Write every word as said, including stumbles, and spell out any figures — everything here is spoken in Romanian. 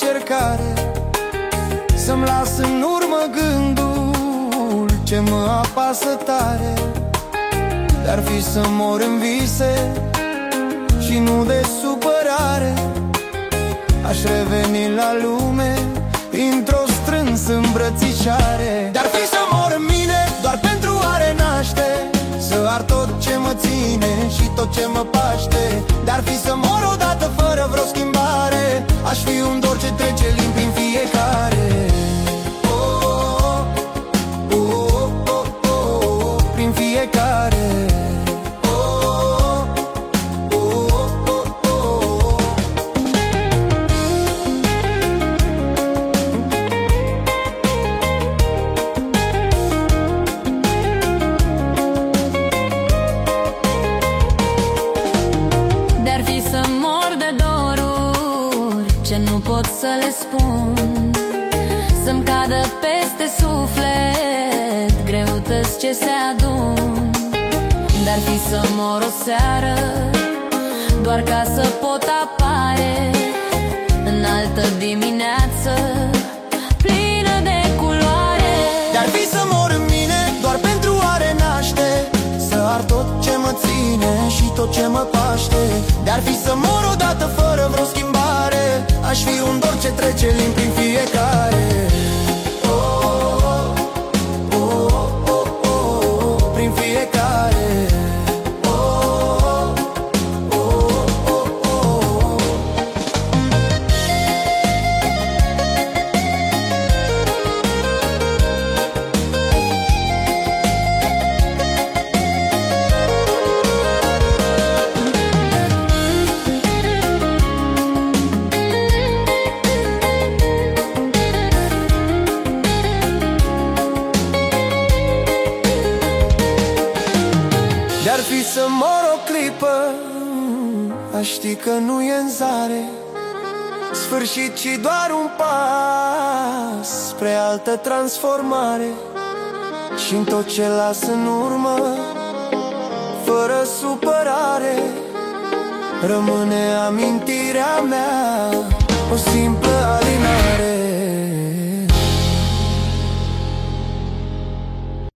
încercare să-mi las în urmă gândul ce mă apasă tare. Dar fi să mor în vise și nu de supărare, aș reveni la lume într-o strânsă îmbrățișare. Dar fi să mor în mine doar pentru a renaște, să ard tot ce mă ține și tot ce mă paște. Dar fi să mor odată fără vreo schimbare, aș fi un dor ce trece limp prin fiecare. Oh, oh, oh, oh, oh, oh, prin fiecare. Nu pot să le spun, să-mi cadă peste suflet greutăți ce se adun. Dar fi să mor o seară doar ca să pot apare în altă dimineață plină de culoare. Dar fi să mor în mine doar pentru a renaște, să ard tot ce mă ține și tot ce mă paște. Dar fi să mor odată fără vreo schimbare, aș fi un dor ce trece limp prin fiecare. Oh, oh, oh, oh, oh, oh, prin fiecare. Oh, oh, oh, oh, oh. Dar fi să mor o clipă, aș ști că nu e în zare sfârșit, ci doar un pas spre altă transformare. Și-n tot ce las în urmă, fără supărare, rămâne amintirea mea, o simplă